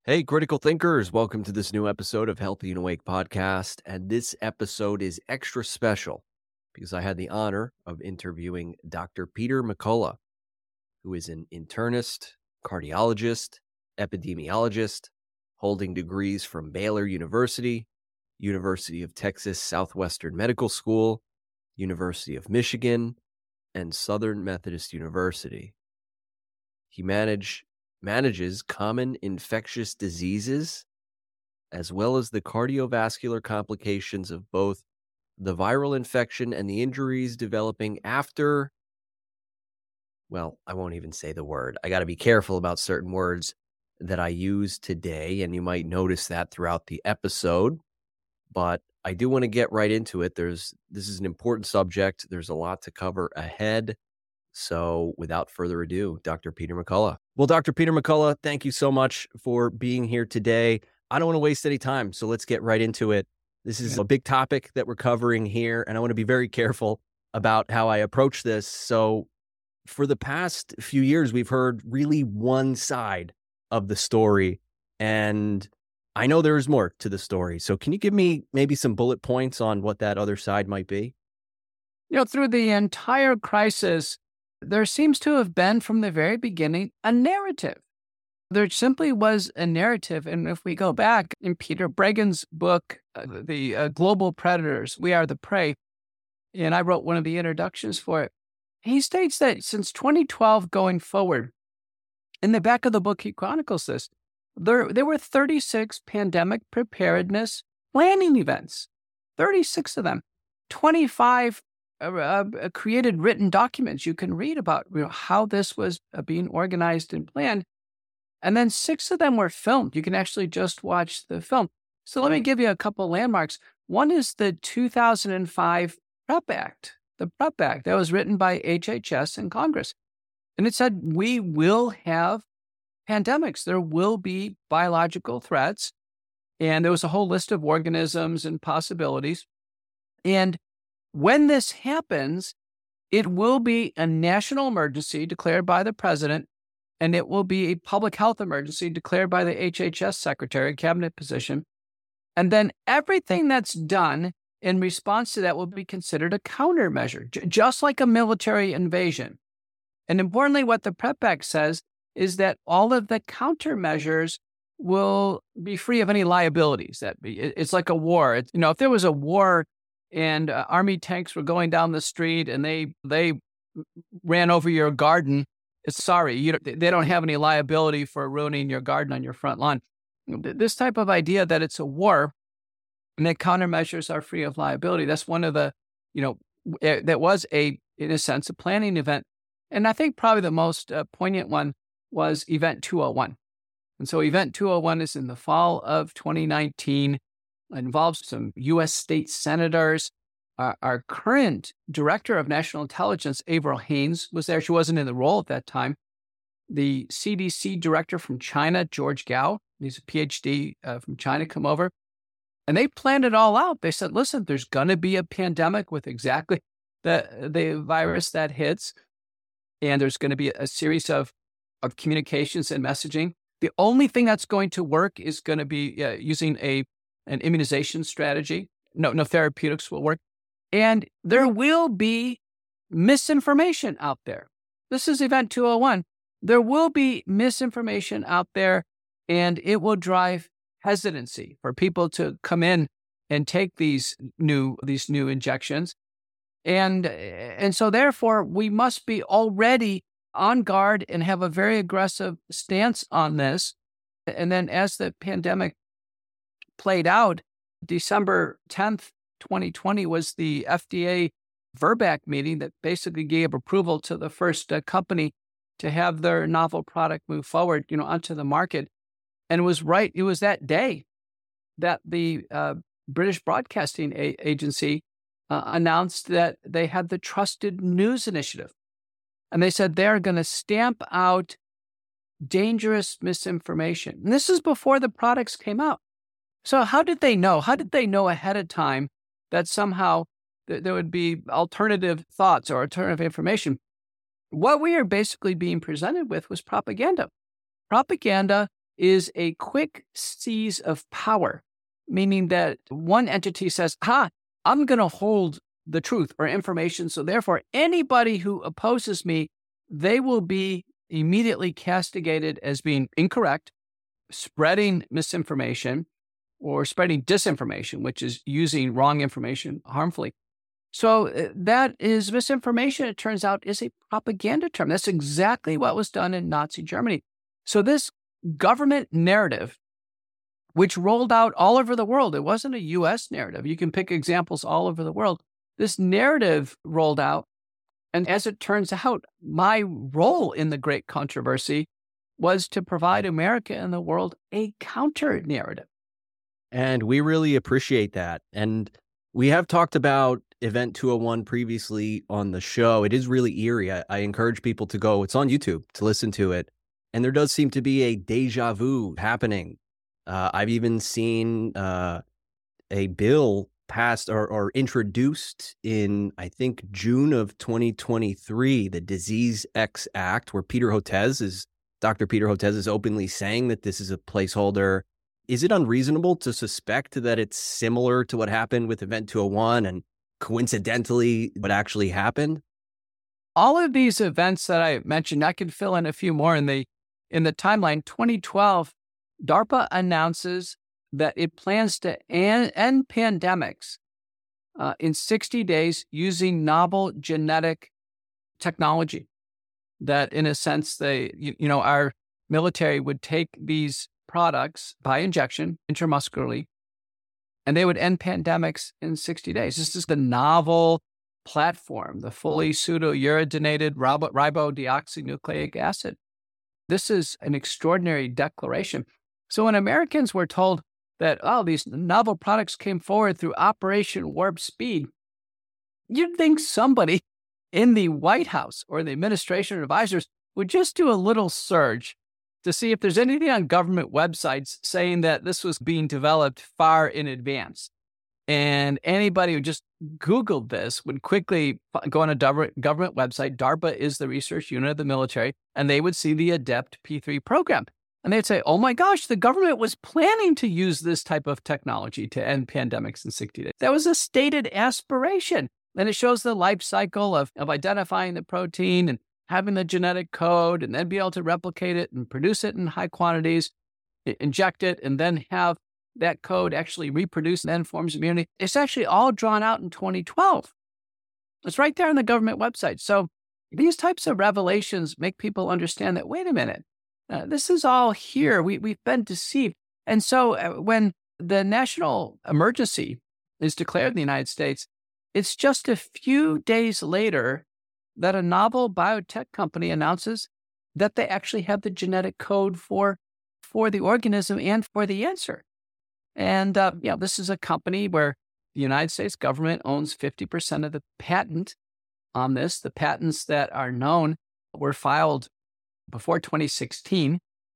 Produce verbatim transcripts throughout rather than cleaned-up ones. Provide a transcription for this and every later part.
Hey, critical thinkers, welcome to this new episode of Healthy and Awake podcast. And this episode is extra special because I had the honor of interviewing Doctor Peter McCullough, who is an internist, cardiologist, epidemiologist, holding degrees from Baylor University, University of Texas Southwestern Medical School, University of Michigan, and Southern Methodist University. He managed manages common infectious diseases, as well as the cardiovascular complications of both the viral infection and the injuries developing after, well, I won't even say the word. I got to be careful about certain words that I use today, and you might notice that throughout the episode, but I do want to get right into it. There's this is an important subject. There's a lot to cover ahead. So without further ado, Doctor Peter McCullough. Well, Doctor Peter McCullough, thank you so much for being here today. I don't want to waste any time, so let's get right into it. This is a big topic that we're covering here, and I want to be very careful about how I approach this. So for the past few years, we've heard really one side of the story, and I know there is more to the story. So can you give me maybe some bullet points on what that other side might be? You know, through the entire crisis, there seems to have been from the very beginning a narrative. There simply was a narrative. And if we go back in Peter Breggin book, uh, The uh, Global Predators, We Are the Prey, and I wrote one of the introductions for it, he states that since twenty twelve going forward, in the back of the book, he chronicles this, there, there were thirty-six pandemic preparedness planning events, thirty-six of them, twenty-five Uh, uh, created written documents you can read about, you know, how this was uh, being organized and planned. And then six of them were filmed. You can actually just watch the film. So let me give you a couple landmarks. One is the two thousand five PrEP Act, the PrEP Act that was written by H H S and Congress. And it said, we will have pandemics. There will be biological threats. And there was a whole list of organisms and possibilities. And when this happens, it will be a national emergency declared by the president, and it will be a public health emergency declared by the H H S secretary, cabinet position. And then everything that's done in response to that will be considered a countermeasure, j- just like a military invasion. And importantly, what the PrEP Act says is that all of the countermeasures will be free of any liabilities. That it's like a war. It's, you know, if there was a war and uh, army tanks were going down the street and they they ran over your garden, it's sorry, you don't, they don't have any liability for ruining your garden on your front lawn. This type of idea that it's a war and that countermeasures are free of liability, that's one of the, you know, that was a, in a sense, a planning event. And I think probably the most uh, poignant one was Event two oh one. And so Event two oh one is in the fall of twenty nineteen. It involves some U S state senators. Our, our current director of national intelligence, Avril Haines, was there. She wasn't in the role at that time. The C D C director from China, George Gao, he's a P H D uh, from China, come over. And they planned it all out. They said, listen, there's going to be a pandemic with exactly the, the virus that hits. And there's going to be a series of, of communications and messaging. The only thing that's going to work is going to be uh, using a an immunization strategy. No, no therapeutics will work. And there will be misinformation out there. This is Event two oh one. There will be misinformation out there, and it will drive hesitancy for people to come in and take these new these new injections. And, and so therefore, we must be already on guard and have a very aggressive stance on this. And then as the pandemic played out, December tenth, twenty twenty was the F D A VRBPAC meeting that basically gave approval to the first uh, company to have their novel product move forward, you know, onto the market. And it was right, it was that day that the uh, British Broadcasting a- Agency uh, announced that they had the Trusted News Initiative. And they said they're going to stamp out dangerous misinformation. And this is before the products came out. So how did they know? How did they know ahead of time that somehow th- there would be alternative thoughts or alternative information? What we are basically being presented with was propaganda. Propaganda is a quick seize of power, meaning that one entity says, ha, I'm going to hold the truth or information. So therefore, anybody who opposes me, they will be immediately castigated as being incorrect, spreading misinformation, or spreading disinformation, which is using wrong information harmfully. So uh, that is misinformation, it turns out, is a propaganda term. That's exactly what was done in Nazi Germany. So this government narrative, which rolled out all over the world, it wasn't a U S narrative. You can pick examples all over the world. This narrative rolled out. And as it turns out, my role in the great controversy was to provide America and the world a counter narrative. And we really appreciate that. And we have talked about Event two oh one previously on the show. It is really eerie. I, I encourage people to go, it's on YouTube, to listen to it. And there does seem to be a deja vu happening. Uh, I've even seen uh, a bill passed or, or introduced in, I think, June of twenty twenty-three, the Disease X Act, where Peter Hotez is, Doctor Peter Hotez is openly saying that this is a placeholder. Is it unreasonable to suspect that it's similar to what happened with Event two oh one and coincidentally what actually happened? All of these events that I mentioned, I can fill in a few more in the in the timeline. twenty twelve, DARPA announces that it plans to end, end pandemics uh, in sixty days using novel genetic technology. That, in a sense, they, you, you know, our military would take these products by injection intramuscularly, and they would end pandemics in sixty days. This is the novel platform, the fully pseudo-uridated ribo- ribodeoxynucleic acid. This is an extraordinary declaration. So when Americans were told that, oh, these novel products came forward through Operation Warp Speed, you'd think somebody in the White House or the administration advisors would just do a little surge to see if there's anything on government websites saying that this was being developed far in advance. And anybody who just Googled this would quickly go on a government website. DARPA is the research unit of the military, and they would see the ADEPT P three program. And they'd say, oh my gosh, the government was planning to use this type of technology to end pandemics in sixty days. That was a stated aspiration. And it shows the life cycle of, of identifying the protein and having the genetic code and then be able to replicate it and produce it in high quantities, inject it, and then have that code actually reproduce and then forms immunity. It's actually all drawn out in twenty twelve. It's right there on the government website. So these types of revelations make people understand that, wait a minute, uh, this is all here. We, we've been deceived. And so uh, when the national emergency is declared in the United States, it's just a few days later that a novel biotech company announces that they actually have the genetic code for, for the organism and for the answer. And, uh, you know, this is a company where the United States government owns fifty percent of the patent on this. The patents that are known were filed before twenty sixteen.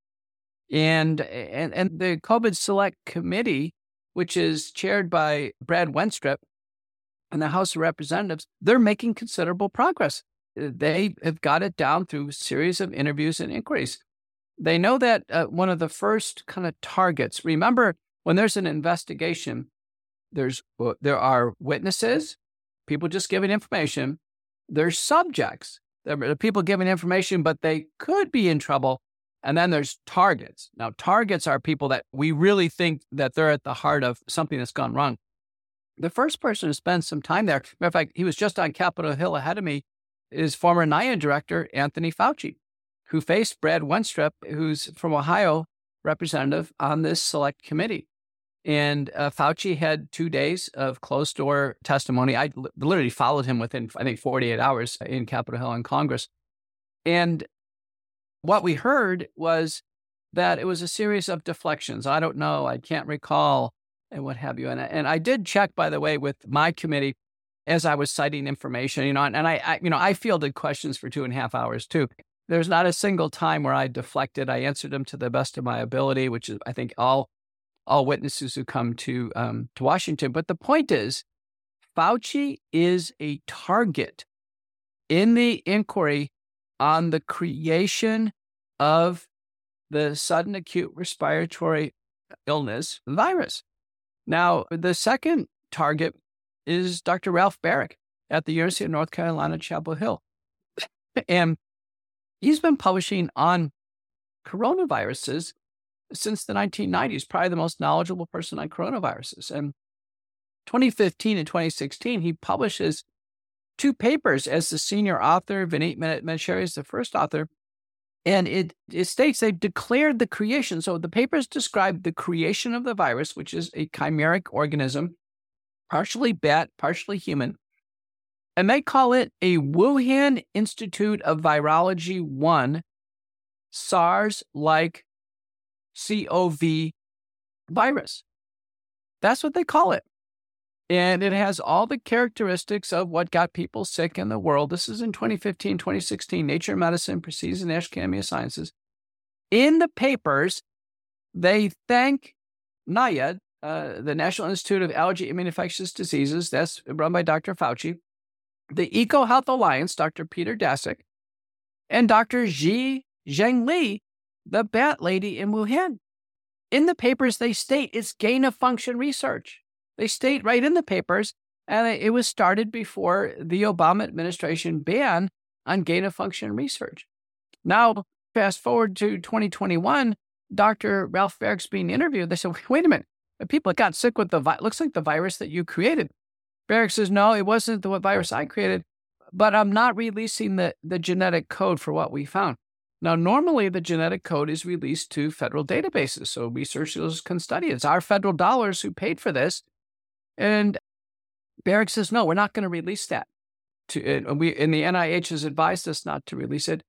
And, and, and the COVID Select Committee, which is chaired by Brad Wenstrup in the House of Representatives, they're making considerable progress. They have got it down through a series of interviews and inquiries. They know that uh, one of the first kind of targets, remember, when there's an investigation, there's uh, there are witnesses, people just giving information. There's subjects. There are people giving information, but they could be in trouble. And then there's targets. Now, targets are people that we really think that they're at the heart of something that's gone wrong. The first person to spend some time there, matter of fact, he was just on Capitol Hill ahead of me, is former NIAID director Anthony Fauci, who faced Brad Wenstrup, who's from Ohio, representative on this select committee. And uh, Fauci had two days of closed-door testimony. I li- literally followed him within, I think, forty-eight hours in Capitol Hill in Congress. And what we heard was that it was a series of deflections. I don't know, I can't recall, and what have you. And, and I did check, by the way, with my committee as I was citing information, you know, and, and I, I, you know, I fielded questions for two and a half hours too. There's not a single time where I deflected. I answered them to the best of my ability, which is, I think, all all witnesses who come to um, to Washington. But the point is, Fauci is a target in the inquiry on the creation of the sudden acute respiratory illness virus. Now, the second target is Doctor Ralph Baric at the University of North Carolina, Chapel Hill. And he's been publishing on coronaviruses since the nineteen nineties, probably the most knowledgeable person on coronaviruses. And twenty fifteen and twenty sixteen, he publishes two papers as the senior author. Vineet Menachery is the first author. And it, it states they've declared the creation. So the papers describe the creation of the virus, which is a chimeric organism, partially bat, partially human. And they call it a Wuhan Institute of Virology one SARS-like C O V virus. That's what they call it. And it has all the characteristics of what got people sick in the world. This is in twenty fifteen, twenty sixteen, Nature Medicine, Proceedings in Academia Sciences. In the papers, they thank NIAID, uh, the National Institute of Allergy and Infectious Diseases, that's run by Doctor Fauci, the EcoHealth Alliance, Doctor Peter Daszak, and Doctor Xi Zhengli, the bat lady in Wuhan. In the papers, they state it's gain-of-function research. They state right in the papers, and it was started before the Obama administration ban on gain-of-function research. Now, fast forward to twenty twenty-one, Doctor Ralph Baric's being interviewed. They said, wait a minute, the people that got sick with the virus, looks like the virus that you created. Baric says, no, it wasn't the virus I created, but I'm not releasing the, the genetic code for what we found. Now, normally the genetic code is released to federal databases, so researchers can study it. It's our federal dollars who paid for this. And Baric says, no, we're not going to release that. To, and, we, and the N I H has advised us not to release it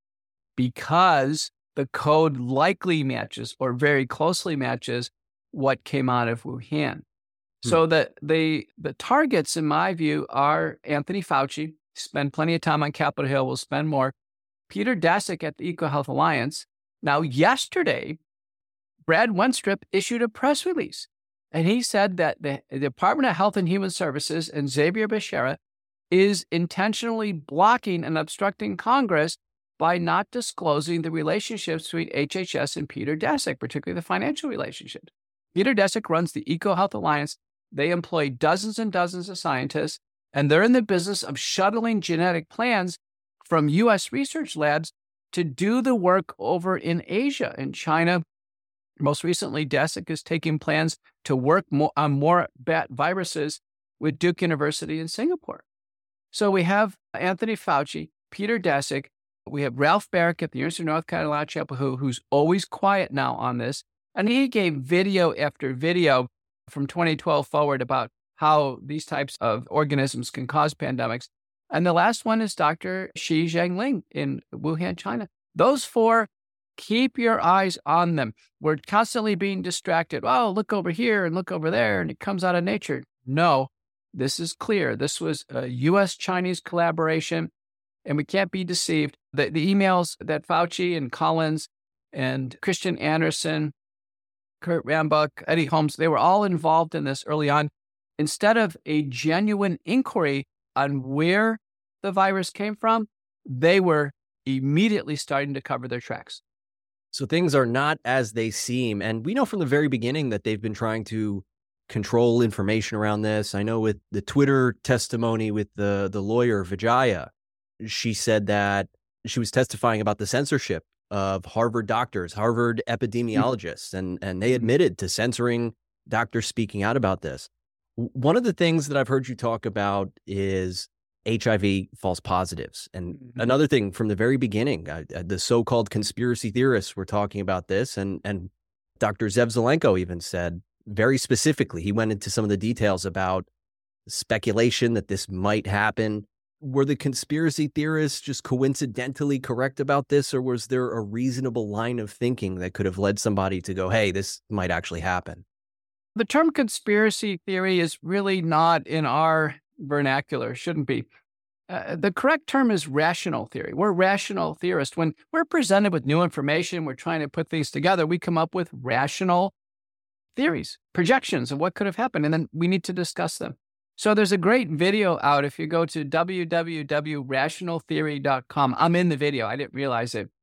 because the code likely matches or very closely matches what came out of Wuhan. Hmm. So the, the, the targets, in my view, are Anthony Fauci, spend plenty of time on Capitol Hill, will spend more. Peter Daszak at the EcoHealth Alliance. Now, yesterday, Brad Wenstrup issued a press release. And he said that the, the Department of Health and Human Services and Xavier Becerra is intentionally blocking and obstructing Congress by not disclosing the relationships between H H S and Peter Daszak, particularly the financial relationships. Peter Daszak runs the EcoHealth Alliance. They employ dozens and dozens of scientists, and they're in the business of shuttling genetic plans from U S research labs to do the work over in Asia and China. Most recently, Daszak is taking plans to work more on more bat viruses with Duke University in Singapore. So we have Anthony Fauci, Peter Daszak, we have Ralph Baric at the University of North Carolina, Chapel Hill, who's always quiet now on this. And he gave video after video from twenty twelve forward about how these types of organisms can cause pandemics. And the last one is Doctor Xi Zhengli in Wuhan, China. Those four, keep your eyes on them. We're constantly being distracted. Oh, look over here and look over there, and it comes out of nature. No, this is clear. This was a U S Chinese collaboration, and we can't be deceived. The, the emails that Fauci and Collins and Christian Anderson, Kurt Rambuck, Eddie Holmes, they were all involved in this early on. Instead of a genuine inquiry on where the virus came from, they were immediately starting to cover their tracks. So things are not as they seem. And we know from the very beginning that they've been trying to control information around this. I know with the Twitter testimony with the, the lawyer, Vijaya, she said that she was testifying about the censorship of Harvard doctors, Harvard epidemiologists, mm-hmm. and, and they admitted to censoring doctors speaking out about this. One of the things that I've heard you talk about is H I V false positives. And mm-hmm. another thing from the very beginning, uh, the so-called conspiracy theorists were talking about this. And, and Doctor Zev Zelenko even said very specifically, he went into some of the details about speculation that this might happen. Were the conspiracy theorists just coincidentally correct about this, or was there a reasonable line of thinking that could have led somebody to go, hey, this might actually happen? The term conspiracy theory is really not in our vernacular, shouldn't be. Uh, the correct term is rational theory. We're rational theorists. When we're presented with new information, we're trying to put things together, we come up with rational theories, projections of what could have happened, and then we need to discuss them. So there's a great video out. If you go to w w w dot rational theory dot com, I'm in the video. I didn't realize it.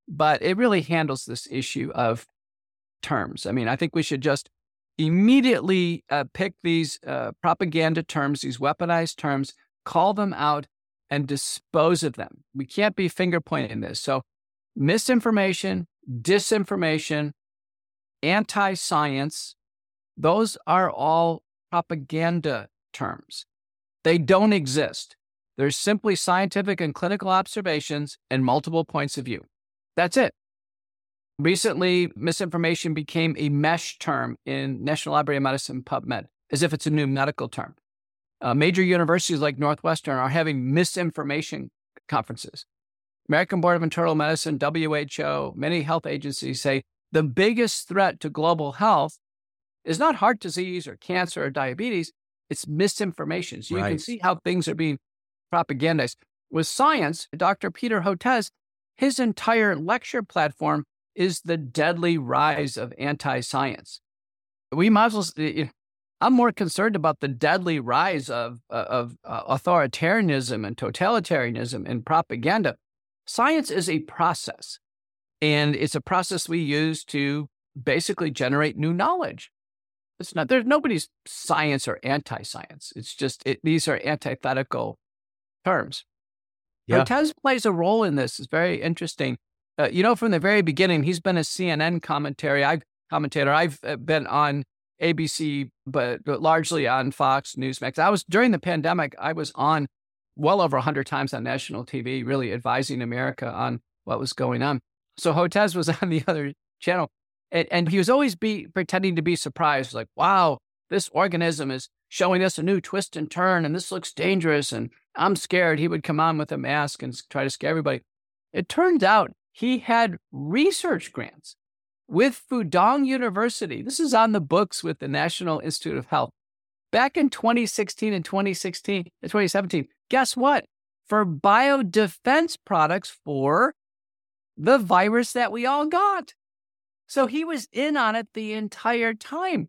but it really handles this issue of terms. I mean, I think we should just immediately uh, pick these uh, propaganda terms, these weaponized terms, call them out and dispose of them. We can't be finger pointing this. So misinformation, disinformation, anti-science, those are all propaganda terms. They don't exist. They're simply scientific and clinical observations and multiple points of view. That's it. Recently, misinformation became a mesh term in National Library of Medicine PubMed, as if it's a new medical term. Uh, major universities like Northwestern are having misinformation conferences. American Board of Internal Medicine, W H O, many health agencies say the biggest threat to global health is not heart disease or cancer or diabetes, it's misinformation. So you Right. can see how things are being propagandized. With science, Doctor Peter Hotez, his entire lecture platform is the deadly rise of anti-science. We might as well, I'm more concerned about the deadly rise of, of uh, authoritarianism and totalitarianism and propaganda. Science is a process, and it's a process we use to basically generate new knowledge. It's not, there's nobody's science or anti-science. It's just, it, these are antithetical terms. Yeah. Hotez plays a role in this. It's very interesting. Uh, you know, from the very beginning, he's been a C N N commentary. I've commentator. I've been on A B C, but largely on Fox, Newsmax. I was, during the pandemic, I was on well over one hundred times on national T V, really advising America on what was going on. So Hotez was on the other channel, and, and he was always be pretending to be surprised, like, wow, this organism is showing us a new twist and turn, and this looks dangerous, and I'm scared. He would come on with a mask and try to scare everybody. It turned out he had research grants with Fudong University. This is on the books with the National Institute of Health. Back in twenty sixteen and twenty sixteen, twenty seventeen, guess what? For biodefense products for the virus that we all got. So he was in on it the entire time.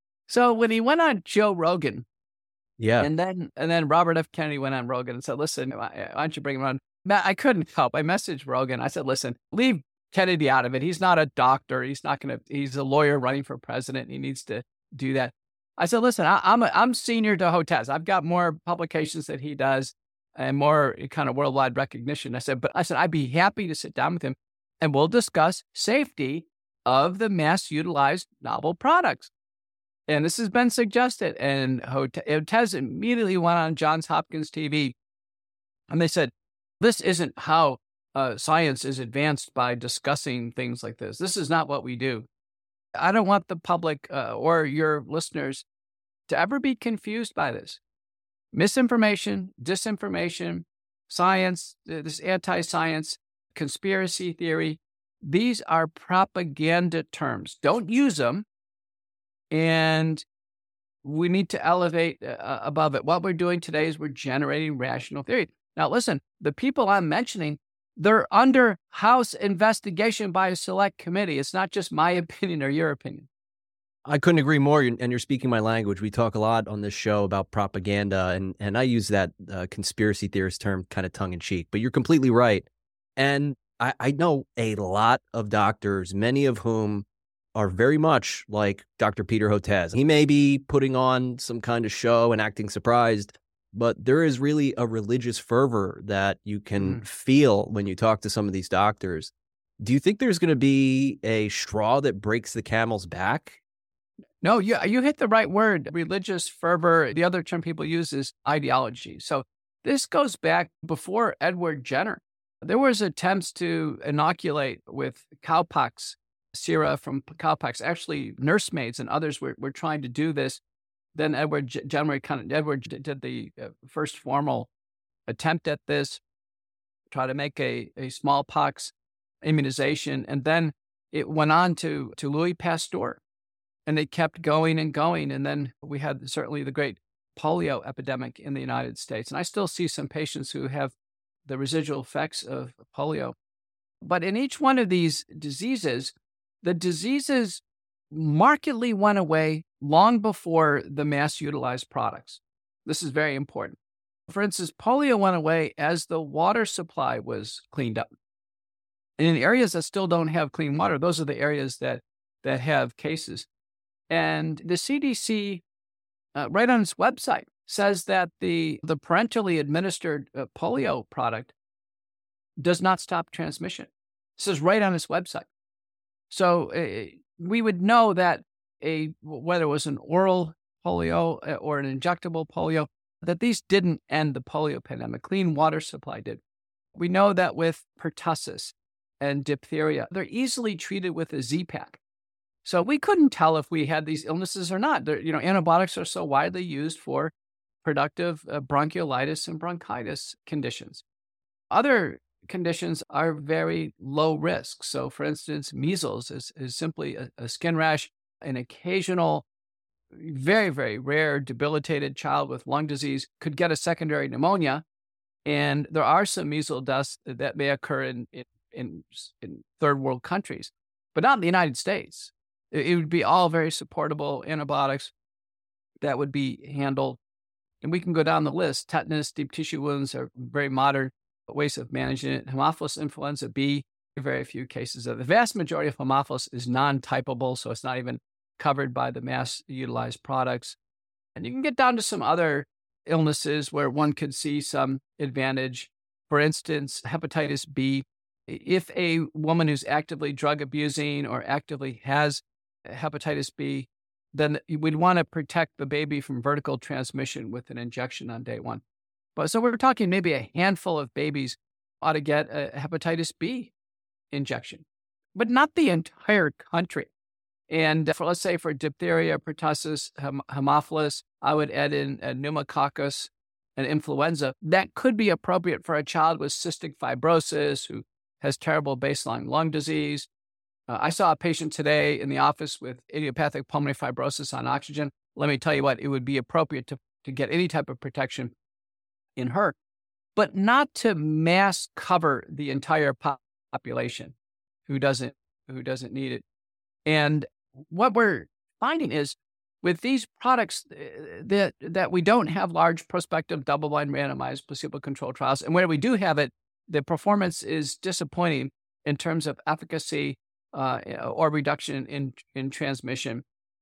So when he went on Joe Rogan, Yeah. and then and then Robert F. Kennedy went on Rogan and said, listen, why don't you bring him on? Matt, I couldn't help. I messaged Rogan. I said, listen, leave Kennedy out of it. He's not a doctor. He's not going to, he's a lawyer running for president. He needs to do that. I said, listen, I, I'm a, I'm senior to Hotez. I've got more publications that he does and more kind of worldwide recognition. I said, but I said, I'd be happy to sit down with him and we'll discuss safety of the mass utilized novel products. And this has been suggested. And Hotez immediately went on Johns Hopkins T V and they said, this isn't how uh, science is advanced by discussing things like this. This is not what we do. I don't want the public uh, or your listeners to ever be confused by this. Misinformation, disinformation, science, this anti-science, conspiracy theory, these are propaganda terms. Don't use them. And we need to elevate uh, above it. What we're doing today is we're generating rational theory. Now, listen, the people I'm mentioning, they're under House investigation by a select committee. It's not just my opinion or your opinion. I couldn't agree more, and you're speaking my language. We talk a lot on this show about propaganda, and, and I use that uh, conspiracy theorist term kind of tongue-in-cheek, but you're completely right. And I, I know a lot of doctors, many of whom are very much like Doctor Peter Hotez. He may be putting on some kind of show and acting surprised, but there is really a religious fervor that you can mm. feel when you talk to some of these doctors. Do you think there's going to be a straw that breaks the camel's back? No, you, you hit the right word, religious fervor. The other term people use is ideology. So this goes back before Edward Jenner. There was attempts to inoculate with cowpox, sera from cowpox. Actually, nursemaids and others were, were trying to do this. Then Edward Jenner kind of Edward did the first formal attempt at this, try to make a, a smallpox immunization. And then it went on to, to Louis Pasteur. And they kept going and going. And then we had certainly the great polio epidemic in the United States. And I still see some patients who have the residual effects of polio. But in each one of these diseases, the diseases markedly went away long before the mass utilized products. This is very important. For instance, polio went away as the water supply was cleaned up. And in areas that still don't have clean water, those are the areas that, that have cases. And the C D C, uh, right on its website, says that the, the parentally administered uh, polio product does not stop transmission. It says right on its website. So uh, we would know that a whether it was an oral polio or an injectable polio, that these didn't end the polio pandemic. Clean water supply did. We know that with pertussis and diphtheria, they're easily treated with a Z-Pak. So we couldn't tell if we had these illnesses or not. They're, you know, antibiotics are so widely used for productive uh, bronchiolitis and bronchitis conditions. Other conditions are very low risk. So, for instance, measles is, is simply a, a skin rash, an occasional, very, very rare, debilitated child with lung disease could get a secondary pneumonia. And there are some measles deaths that may occur in, in, in, in third world countries, but not in the United States. It, it would be all very supportable antibiotics that would be handled. And we can go down the list. Tetanus, deep tissue wounds are very modern ways of managing it. Haemophilus influenza B, very few cases of it. The vast majority of Haemophilus is non-typable, so it's not even covered by the mass utilized products. And you can get down to some other illnesses where one could see some advantage. For instance, hepatitis B. If a woman who's actively drug abusing or actively has hepatitis B, then we'd want to protect the baby from vertical transmission with an injection on day one. But so we're talking maybe a handful of babies ought to get a hepatitis B injection, but not the entire country. And for, let's say for diphtheria, pertussis, hem- Haemophilus, I would add in a pneumococcus and influenza. That could be appropriate for a child with cystic fibrosis who has terrible baseline lung disease. Uh, I saw a patient today in the office with idiopathic pulmonary fibrosis on oxygen. Let me tell you what, it would be appropriate to, to get any type of protection in her, but not to mass cover the entire po- population who doesn't who doesn't need it. And what we're finding is with these products that that we don't have large prospective double-blind randomized placebo-controlled trials, and where we do have it, the performance is disappointing in terms of efficacy uh, or reduction in in transmission.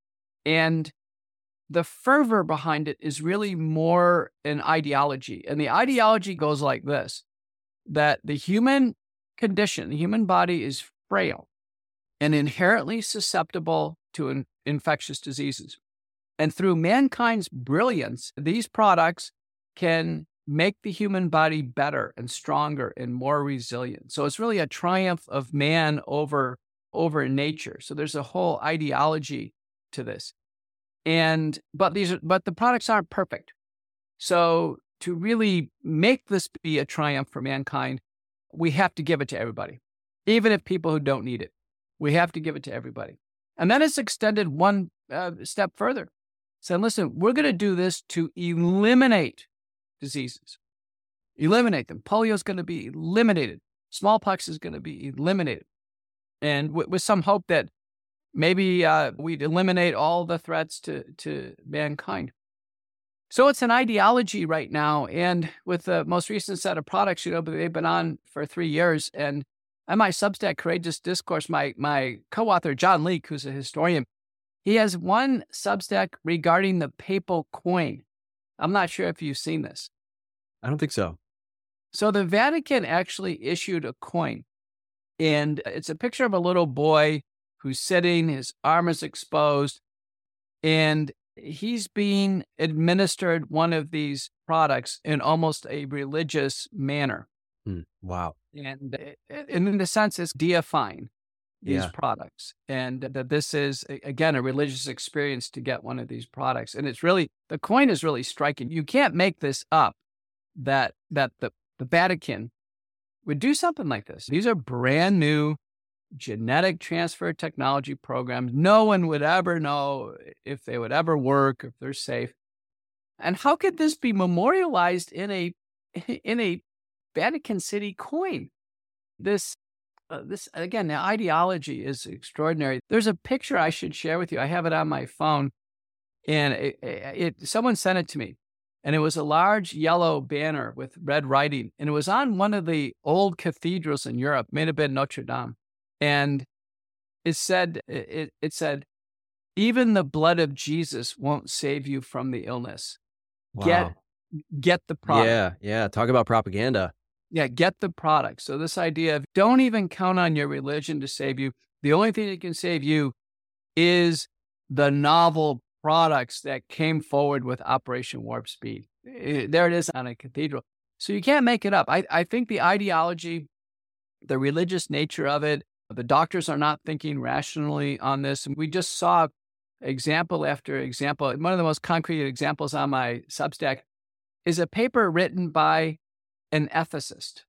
And the fervor behind it is really more an ideology. And the ideology goes like this, that the human condition, the human body is frail and inherently susceptible to in- infectious diseases. And through mankind's brilliance, these products can make the human body better and stronger and more resilient. So it's really a triumph of man over, over nature. So there's a whole ideology to this. And but these are, but the products aren't perfect. So to really make this be a triumph for mankind, we have to give it to everybody, even if people who don't need it. We have to give it to everybody. And then it's extended one uh, step further. So listen, we're going to do this to eliminate diseases, eliminate them. Polio is going to be eliminated. Smallpox is going to be eliminated, and w- with some hope that maybe uh, we'd eliminate all the threats to, to mankind. So it's an ideology right now. And with the most recent set of products, you know, they've been on for three years. And on my Substack, Courageous Discourse, my, my co-author, John Leake, who's a historian, he has one Substack regarding the papal coin. I'm not sure if you've seen this. I don't think so. So the Vatican actually issued a coin. And it's a picture of a little boy who's sitting, his arm is exposed, and he's being administered one of these products in almost a religious manner. Hmm. Wow. And, and in a sense, it's deifying these Yeah. products. And that this is, again, a religious experience to get one of these products. And it's really, the coin is really striking. You can't make this up, that that the, the Vatican would do something like this. These are brand new genetic transfer technology programs. No one would ever know if they would ever work, if they're safe. And how could this be memorialized in a in a Vatican City coin? This uh, this again, the ideology is extraordinary. There's a picture I should share with you. I have it on my phone, and it, it, it someone sent it to me. And it was a large yellow banner with red writing. And it was on one of the old cathedrals in Europe, may have been Notre Dame. And it said, it, it said, even the blood of Jesus won't save you from the illness. Wow. Get, get the product. Yeah, yeah. Talk about propaganda. Yeah, get the product. So this idea of don't even count on your religion to save you. The only thing that can save you is the novel products that came forward with Operation Warp Speed. There it is on a cathedral. So you can't make it up. I, I think the ideology, the religious nature of it, the doctors are not thinking rationally on this. And we just saw example after example. One of the most concrete examples on my Substack is a paper written by an ethicist.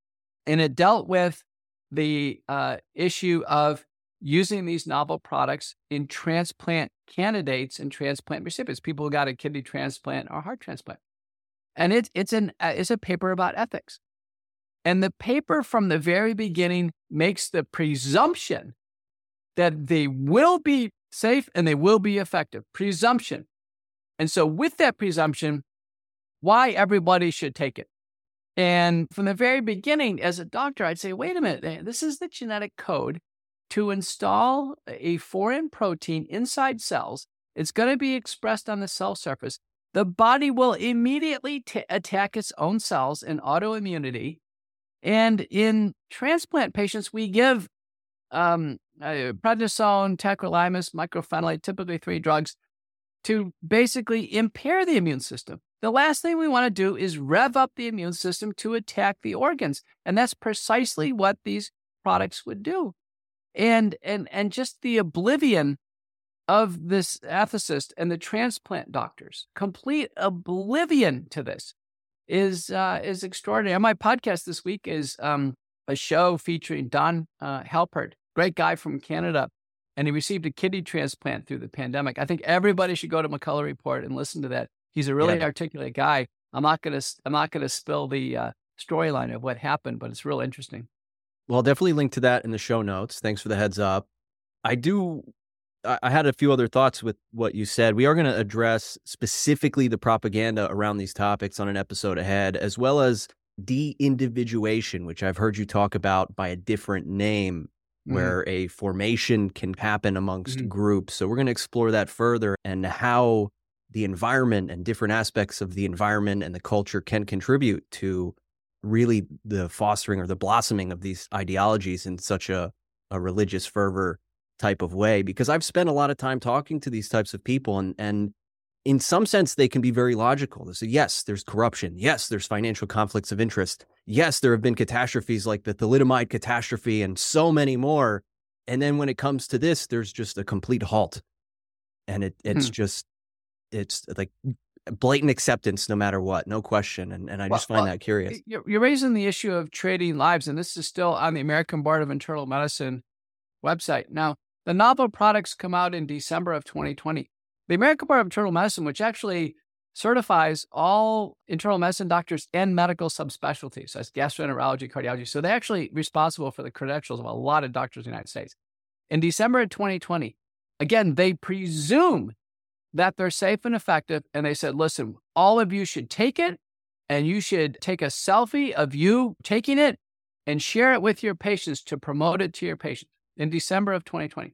And it dealt with the uh, issue of using these novel products in transplant candidates and transplant recipients, people who got a kidney transplant or heart transplant. And it, it's, an, uh, it's a paper about ethics. And the paper from the very beginning makes the presumption that they will be safe and they will be effective. Presumption. And so with that presumption, why everybody should take it. And from the very beginning, as a doctor, I'd say, wait a minute, this is the genetic code to install a foreign protein inside cells. It's going to be expressed on the cell surface. The body will immediately t- attack its own cells in autoimmunity. And in transplant patients, we give um, uh, prednisone, tacrolimus, mycophenolate, typically three drugs, to basically impair the immune system. The last thing we want to do is rev up the immune system to attack the organs. And that's precisely what these products would do. And and and just the oblivion of this ethicist and the transplant doctors, complete oblivion to this is uh, is extraordinary. On my podcast this week is um, a show featuring Don uh, Halpert, great guy from Canada, and he received a kidney transplant through the pandemic. I think everybody should go to McCullough Report and listen to that. He's a really Yeah. articulate guy. I'm not gonna I'm not gonna spill the uh, storyline of what happened, but it's real interesting. Well, I'll definitely link to that in the show notes. Thanks for the heads up. I do, I, I had a few other thoughts with what you said. We are going to address specifically the propaganda around these topics on an episode ahead, as well as de-individuation, which I've heard you talk about by a different name, Mhm. where a formation can happen amongst Mhm. groups. So we're going to explore that further and how the environment and different aspects of the environment and the culture can contribute to really the fostering or the blossoming of these ideologies in such a, a religious fervor type of way. Because I've spent a lot of time talking to these types of people, and and in some sense they can be very logical. They say, yes, there's corruption. Yes, there's financial conflicts of interest. Yes, there have been catastrophes like the thalidomide catastrophe and so many more. And then when it comes to this, there's just a complete halt. And it it's Hmm. just, it's like blatant acceptance no matter what, no question. And and I Well, just find well, that curious. You're, you're raising the issue of trading lives, and this is still on the American Board of Internal Medicine website. Now, the novel products come out in December of twenty twenty. The American Board of Internal Medicine, which actually certifies all internal medicine doctors and medical subspecialties, so that's gastroenterology, cardiology. So they're actually responsible for the credentials of a lot of doctors in the United States. In December of twenty twenty, again, they presume that they're safe and effective. And they said, listen, all of you should take it, and you should take a selfie of you taking it and share it with your patients to promote it to your patients in December of twenty twenty.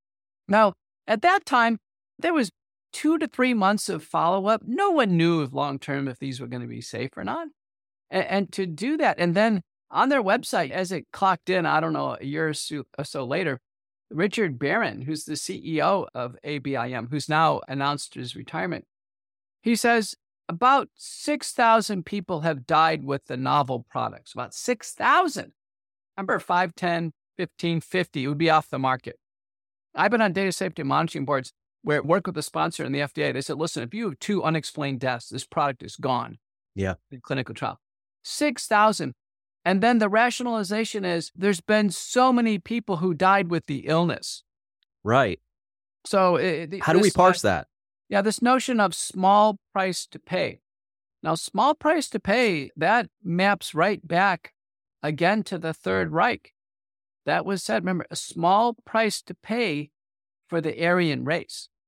Now, at that time, there was two to three months of follow-up. No one knew if long-term if these were going to be safe or not. And, and to do that, and then on their website, as it clocked in, I don't know, a year or so, or so later, Richard Barron, who's the C E O of A B I M, who's now announced his retirement, he says about six thousand people have died with the novel products. About six thousand. Remember, five, ten, fifteen, fifty, it would be off the market. I've been on data safety monitoring boards where it worked with the sponsor and the F D A. They said, listen, if you have two unexplained deaths, this product is gone. Yeah. In clinical trial. six thousand. And then the rationalization is there's been so many people who died with the illness. Right. So it, How do we this, parse uh, that? Yeah, this notion of small price to pay. Now, small price to pay, that maps right back again to the Third Reich. That was said, remember, a small price to pay for the Aryan race.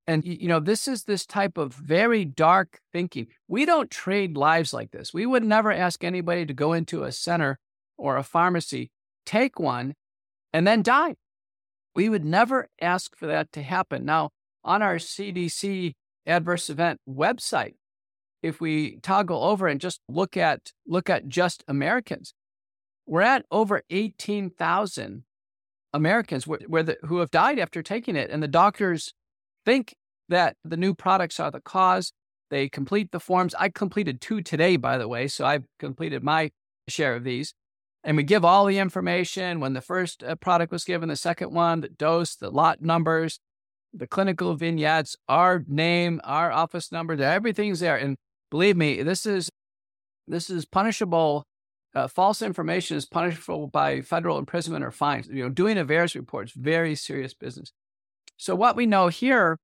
And, y- you know, this is this type of very dark thinking. We don't trade lives like this. We would never ask anybody to go into a center or a pharmacy, take one, and then die. We would never ask for that to happen. Now, on our C D C adverse event website, if we toggle over and just look at look at just Americans, we're at over eighteen thousand Americans where, where the, who have died after taking it. And the doctors think that the new products are the cause. They complete the forms. I completed two today, by the way, so I've completed my share of these. And we give all the information when the first uh, product was given, the second one, the dose, the lot numbers, the clinical vignettes, our name, our office number, everything's there. And believe me, this is this is punishable. Uh, false information is punishable by federal imprisonment or fines. You know, doing a VAERS report is very serious business. So what we know here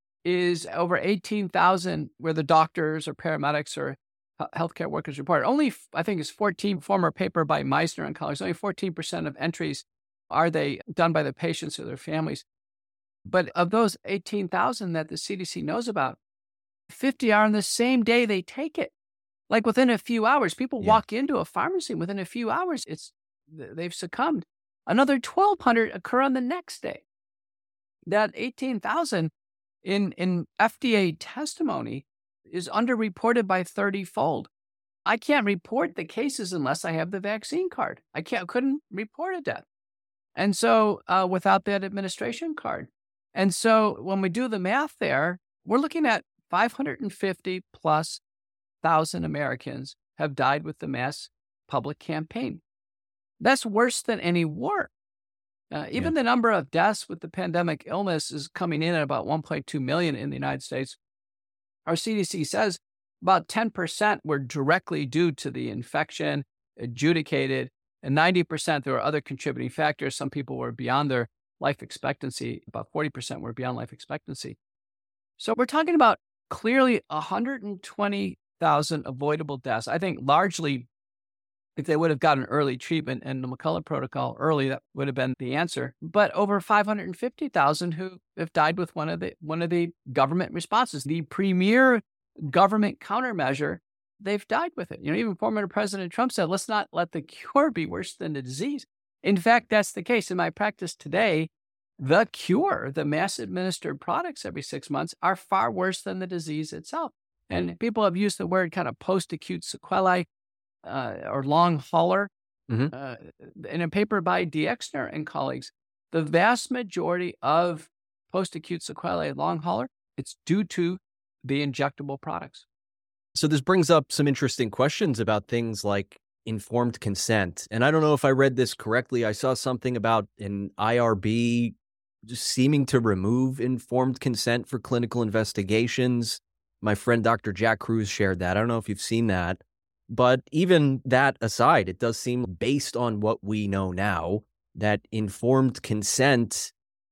is over eighteen thousand where the doctors or paramedics or healthcare workers reported. Only, I think it's fourteen, former paper by Meisner and colleagues, only fourteen percent of entries are they done by the patients or their families. But of those eighteen thousand that the C D C knows about, fifty are on the same day they take it. Like within a few hours, people Yeah. walk into a pharmacy, within a few hours, it's they've succumbed. Another twelve hundred occur on the next day. That eighteen thousand in, in F D A testimony is underreported by thirty-fold. I can't report the cases unless I have the vaccine card. I can't, couldn't report a death. And so uh, without that administration card. And so when we do the math there, we're looking at five hundred fifty plus thousand Americans have died with the mass public campaign. That's worse than any war. Uh, even Yeah. the number of deaths with the pandemic illness is coming in at about one point two million in the United States. Our C D C says about ten percent were directly due to the infection, adjudicated, and ninety percent there were other contributing factors. Some people were beyond their life expectancy. About forty percent were beyond life expectancy. So we're talking about clearly one hundred twenty thousand avoidable deaths. I think largely, if they would have gotten early treatment and the McCullough protocol early, that would have been the answer. But over five hundred fifty thousand who have died with one of the one of the government responses, the premier government countermeasure, they've died with it. You know, even former President Trump said, let's not let the cure be worse than the disease. In fact, that's the case. In my practice today, the cure, the mass administered products every six months are far worse than the disease itself. And people have used the word kind of post-acute sequelae uh, or long hauler. Mhm. Uh, in a paper by D. Exner and colleagues, the vast majority of post-acute sequelae, long hauler, it's due to the injectable products. So this brings up some interesting questions about things like informed consent. And I don't know if I read this correctly. I saw something about an I R B just seeming to remove informed consent for clinical investigations. My friend Doctor Jack Cruz shared that. I don't know if you've seen that. But even that aside, it does seem, based on what we know now, that informed consent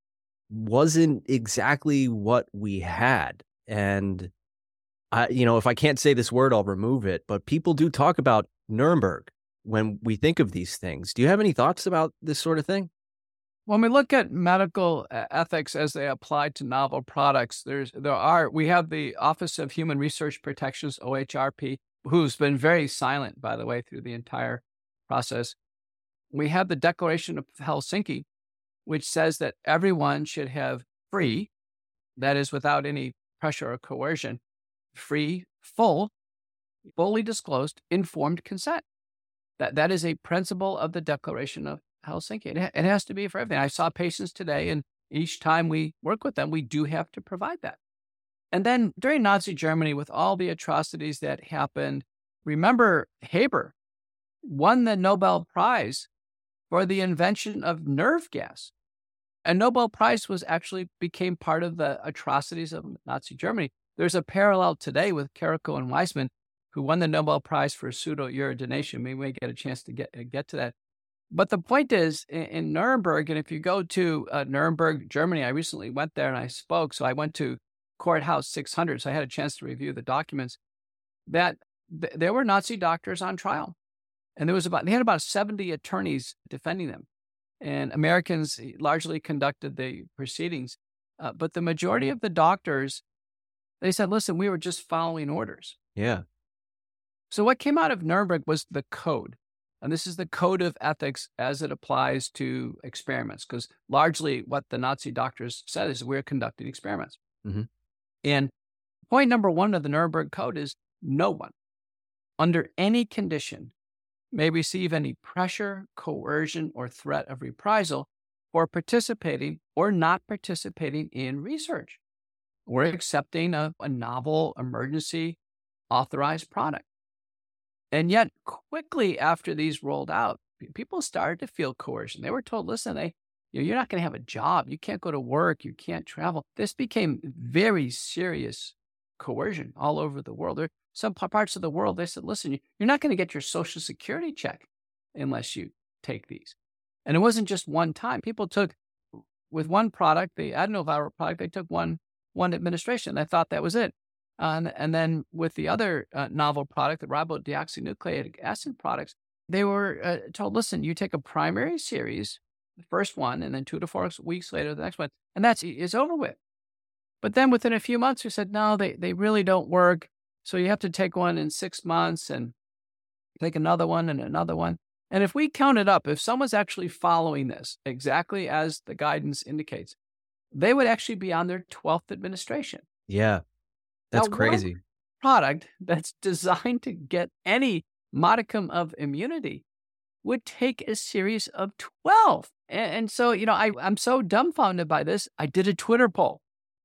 wasn't exactly what we had. And, I, you know, if I can't say this word, I'll remove it. But people do talk about Nuremberg when we think of these things. Do you have any thoughts about this sort of thing? When we look at medical uh, ethics as they apply to novel products, there's there are we have the Office of Human Research Protections, O H R P, who's been very silent, by the way, through the entire process. We have the Declaration of Helsinki, which says that everyone should have free, that is without any pressure or coercion, free, full, fully disclosed, informed consent. That that is a principle of the Declaration of Helsinki. It, ha- it has to be for everything. I saw patients today, and each time we work with them, we do have to provide that. And then during Nazi Germany, with all the atrocities that happened, remember Haber won the Nobel Prize for the invention of nerve gas. A Nobel Prize was actually became part of the atrocities of Nazi Germany. There's a parallel today with Carrico and Weizmann, who won the Nobel Prize for pseudo-uridination. Maybe we get a chance to get get to that. But the point is, in, in Nuremberg, and if you go to uh, Nuremberg, Germany, I recently went there and I spoke. So I went to Courthouse six hundred, so I had a chance to review the documents. That th- there were Nazi doctors on trial, and there was about they had about seventy attorneys defending them, and Americans largely conducted the proceedings. Uh, but the majority of the doctors, they said, listen, we were just following orders. Yeah. So what came out of Nuremberg was the code. And this is the code of ethics as it applies to experiments, because largely what the Nazi doctors said is we're conducting experiments. Mm-hmm. And point number one of the Nuremberg Code is no one, under any condition, may receive any pressure, coercion, or threat of reprisal for participating or not participating in research or accepting a, a novel emergency authorized product. And yet, quickly after these rolled out, people started to feel coercion. They were told, listen, they, you know, you're not going to have a job. You can't go to work. You can't travel. This became very serious coercion all over the world. There are some parts of the world, they said, listen, you're not going to get your Social Security check unless you take these. And it wasn't just one time. People took, with one product, the adenoviral product, they took one, one administration. They thought that was it. Uh, and, and then with the other uh, novel product, the ribodeoxynucleic acid products, they were uh, told, listen, you take a primary series, the first one, and then two to four weeks later, the next one, and that's it's over with. But then within a few months, we said, no, they, they really don't work. So you have to take one in six months and take another one and another one. And if we count it up, if someone's actually following this exactly as the guidance indicates, they would actually be on their twelfth administration. Yeah. That's Now, crazy. one product that's designed to get any modicum of immunity would take a series of twelve. And, and so, you know, I, I'm so dumbfounded by this. I did a Twitter poll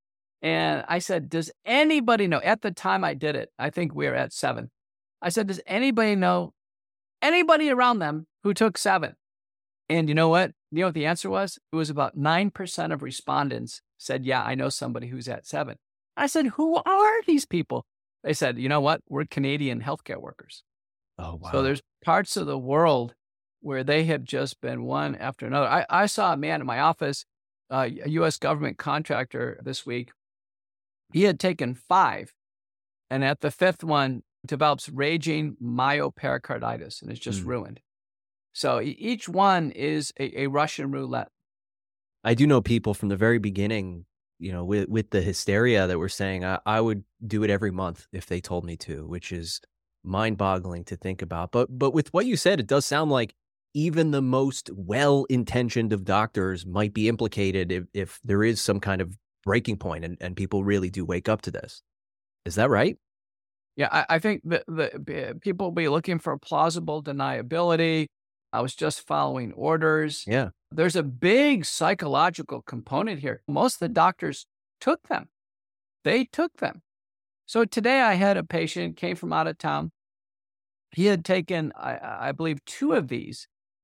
and I said, does anybody know? At the time I did it, I think we were at seven. I said, does anybody know anybody around them who took seven? And you know what? You know what the answer was? It was about nine percent of respondents said, yeah, I know somebody who's at seven. I said, who are these people? They said, you know what? We're Canadian healthcare workers. Oh, wow. So there's parts of the world where they have just been one after another. I, I saw a man in my office, uh, a U S government contractor this week. He had taken five, and at the fifth one, develops raging myopericarditis, and it's just mm. ruined. So each one is a, a Russian roulette. I do know people from the very beginning, you know, with, with the hysteria that were saying, I, I would do it every month if they told me to, which is mind-boggling to think about. But but with what you said, it does sound like even the most well-intentioned of doctors might be implicated if, if there is some kind of breaking point and, and people really do wake up to this. Is that right? Yeah, I, I think that the people will be looking for plausible deniability. I was just following orders. Yeah. There's a big psychological component here. Most of the doctors took them. They took them. So today I had a patient, came from out of town. He had taken, I, I believe, two of these,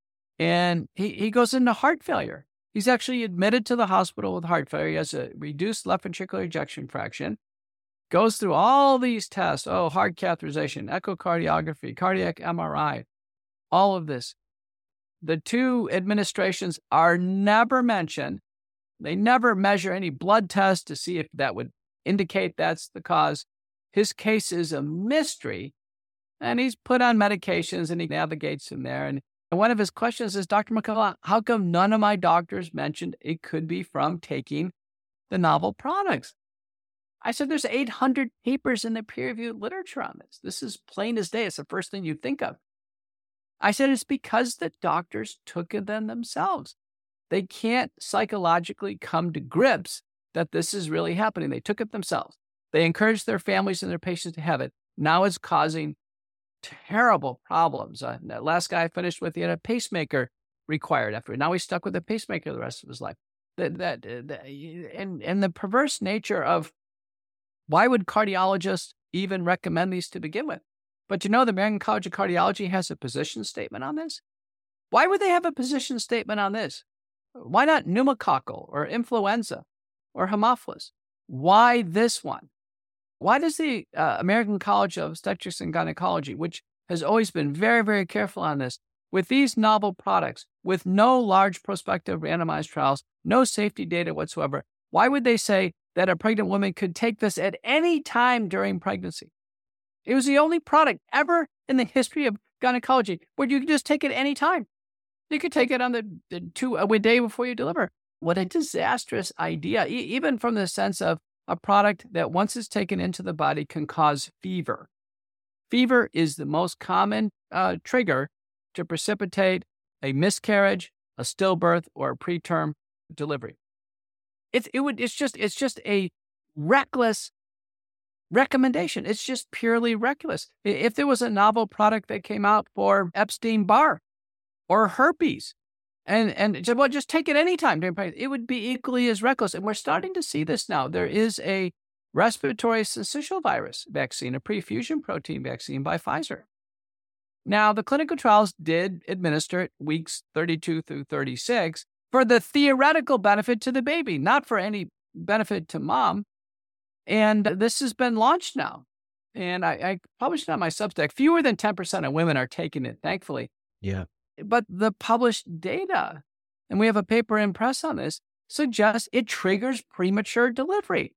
and he, he goes into heart failure. He's actually admitted to the hospital with heart failure. He has a reduced left ventricular ejection fraction, goes through all these tests, oh, heart catheterization, echocardiography, cardiac M R I, all of this. The two administrations are never mentioned. They never measure any blood tests to see if that would indicate that's the cause. His case is a mystery, and he's put on medications and he navigates in there. And one of his questions is, Doctor McCullough, how come none of my doctors mentioned it could be from taking the novel products? I said, there's eight hundred papers in the peer-reviewed literature on this. This is plain as day. It's the first thing you think of. I said, it's because the doctors took it then themselves. They can't psychologically come to grips that this is really happening. They took it themselves. They encouraged their families and their patients to have it. Now it's causing terrible problems. Uh, that last guy I finished with, he had a pacemaker required after it. Now he's stuck with a pacemaker the rest of his life. That, that, that and, and the perverse nature of why would cardiologists even recommend these to begin with? But you know, the American College of Cardiology has a position statement on this. Why would they have a position statement on this? Why not pneumococcal or influenza or Haemophilus? Why this one? Why does the uh, American College of Obstetrics and Gynecology, which has always been very, very careful on this, with these novel products, with no large prospective randomized trials, no safety data whatsoever, why would they say that a pregnant woman could take this at any time during pregnancy? It was the only product ever in the history of gynecology where you could just take it any time. You could take it on the, the two a day before you deliver. What a disastrous idea, e- even from the sense of a product that once it's taken into the body can cause fever. Fever is the most common uh, trigger to precipitate a miscarriage, a stillbirth, or a preterm delivery. It's it would it's just it's just a reckless recommendation. It's just purely reckless. I- If there was a novel product that came out for Epstein-Barr or herpes, and and just, well, just take it anytime during pregnancy, it would be equally as reckless. And we're starting to see this now. There is a respiratory syncytial virus vaccine, a pre-fusion protein vaccine by Pfizer. Now, the clinical trials did administer it weeks thirty-two through thirty-six for the theoretical benefit to the baby, not for any benefit to mom. And this has been launched now. And I, I published it on my Substack. Fewer than ten percent of women are taking it, thankfully. Yeah. But the published data, and we have a paper in Press on this, suggests it triggers premature delivery.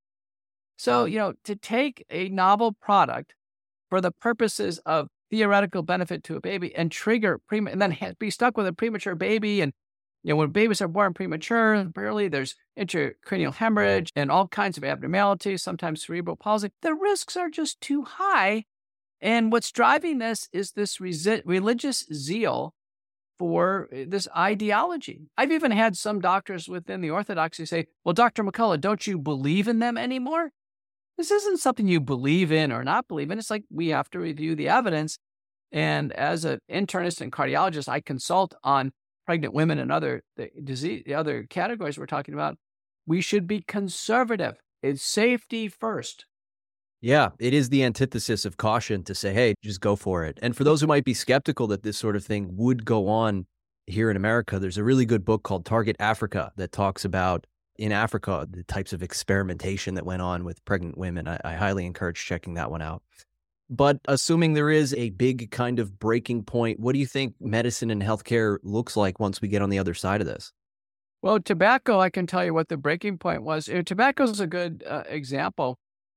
So, you know, to take a novel product for the purposes of theoretical benefit to a baby and trigger prem and then ha- be stuck with a premature baby. And, you know, when babies are born premature, early, there's intracranial hemorrhage and all kinds of abnormalities, sometimes cerebral palsy. The risks are just too high. And what's driving this is this resi- religious zeal for this ideology. I've even had some doctors within the Orthodoxy say, well, Doctor McCullough, don't you believe in them anymore? This isn't something you believe in or not believe in. It's like we have to review the evidence. And as an internist and cardiologist, I consult on pregnant women and other the disease, the other categories we're talking about. We should be conservative. It's safety first. Yeah, it is the antithesis of caution to say, hey, just go for it. And for those who might be skeptical that this sort of thing would go on here in America, there's a really good book called Target Africa that talks about in Africa the types of experimentation that went on with pregnant women. I, I highly encourage checking that one out. But assuming there is a big kind of breaking point, what do you think medicine and healthcare looks like once we get on the other side of this? Well, tobacco, I can tell you what the breaking point was. Uh, Tobacco is a good uh, example.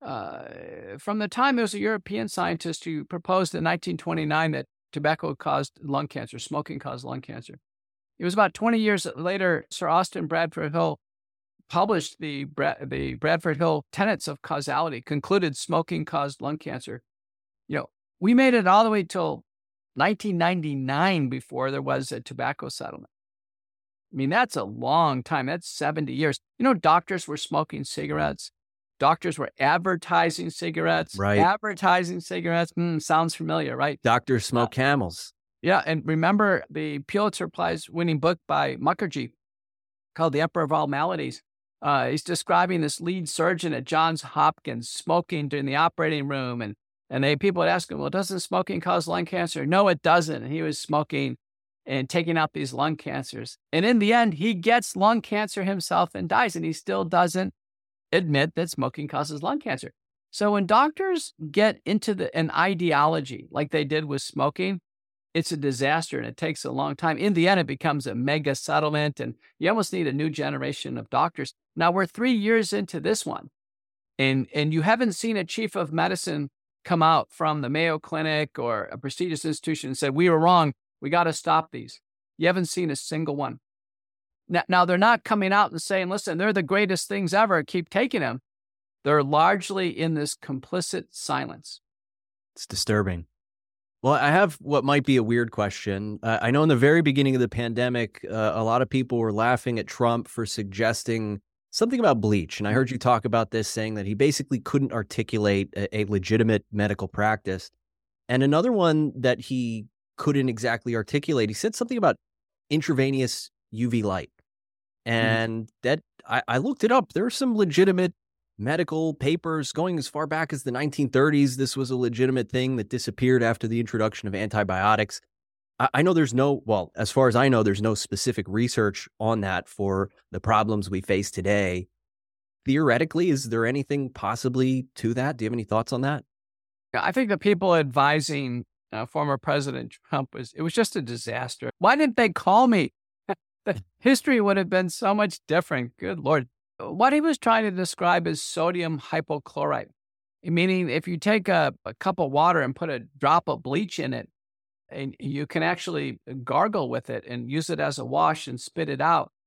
Uh, from the time, it was a European scientist who proposed in nineteen twenty-nine that tobacco caused lung cancer, smoking caused lung cancer. It was about twenty years later, Sir Austin Bradford Hill published the, Bra- the Bradford Hill tenets of causality, concluded smoking caused lung cancer. You know, we made it all the way till nineteen ninety-nine before there was a tobacco settlement. I mean, that's a long time. That's seventy years. You know, doctors were smoking cigarettes. Doctors were advertising cigarettes. Right. Advertising cigarettes. Mm, sounds familiar, right? Doctors smoke Uh, Camels. Yeah. And remember the Pulitzer Prize winning book by Mukherjee called The Emperor of All Maladies. Uh, he's describing this lead surgeon at Johns Hopkins smoking during the operating room. And, and they people would ask him, well, doesn't smoking cause lung cancer? No, it doesn't. And he was smoking and taking out these lung cancers. And in the end, he gets lung cancer himself and dies. And he still doesn't admit that smoking causes lung cancer. So when doctors get into the, an ideology like they did with smoking, it's a disaster and it takes a long time. In the end, it becomes a mega settlement and you almost need a new generation of doctors. Now we're three years into this one and, and you haven't seen a chief of medicine come out from the Mayo Clinic or a prestigious institution and said, we were wrong. We got to stop these. You haven't seen a single one. Now, now, they're not coming out and saying, listen, they're the greatest things ever. Keep taking them. They're largely in this complicit silence. It's disturbing. Well, I have what might be a weird question. Uh, I know in the very beginning of the pandemic, uh, a lot of people were laughing at Trump for suggesting something about bleach. And I heard you talk about this, saying that he basically couldn't articulate a, a legitimate medical practice. And another one that he couldn't exactly articulate, he said something about intravenous U V light. And mm. that I, I looked it up. There are some legitimate medical papers going as far back as the nineteen thirties. This was a legitimate thing that disappeared after the introduction of antibiotics. I, I know there's no, well, as far as I know, there's no specific research on that for the problems we face today. Theoretically, is there anything possibly to that? Do you have any thoughts on that? I think the people advising uh, former President Trump was, it was just a disaster. Why didn't they call me? The history would have been so much different. Good Lord. What he was trying to describe is sodium hypochlorite, meaning if you take a, a cup of water and put a drop of bleach in it, and you can actually gargle with it and use it as a wash and spit it out.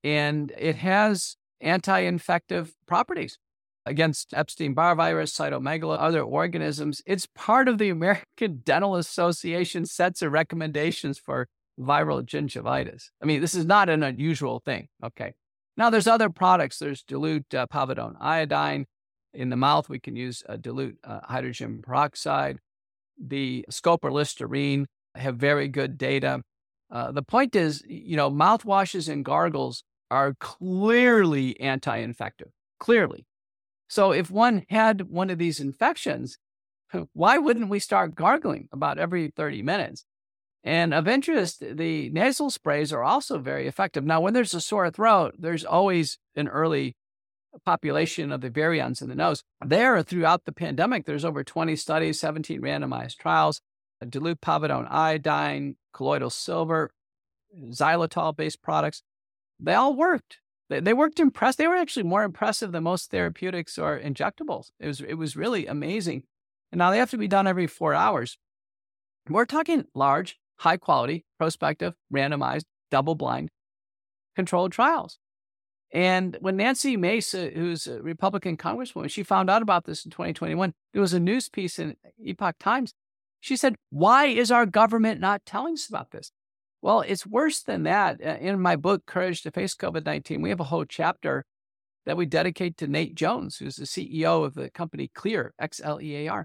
and it has anti-infective properties against Epstein-Barr virus, cytomegalo, other organisms. It's part of the American Dental Association sets of recommendations for viral gingivitis. I mean, this is not an unusual thing. Okay. Now, there's other products. There's dilute uh, povidone iodine. In the mouth, we can use uh, dilute uh, hydrogen peroxide. The Scope or Listerine have very good data. Uh, the point is, you know, mouthwashes and gargles are clearly anti-infective, clearly. So if one had one of these infections, why wouldn't we start gargling about every thirty minutes? And of interest, the nasal sprays are also very effective. Now, when there's a sore throat, there's always an early population of the virions in the nose. There, throughout the pandemic, there's over twenty studies, seventeen randomized trials, dilute povidone iodine, colloidal silver, xylitol-based products. They all worked. They, they worked impressive. They were actually more impressive than most therapeutics or injectables. It was, it was really amazing. And now they have to be done every four hours. We're talking large, high quality, prospective, randomized, double blind, controlled trials. And when Nancy Mace, uh, who's a Republican congresswoman, she found out about this in twenty twenty-one, there was a news piece in Epoch Times. She said, why is our government not telling us about this? Well, it's worse than that. Uh, in my book, Courage to Face COVID nineteen, we have a whole chapter that we dedicate to Nate Jones, who's the C E O of the company Clear, X L E A R.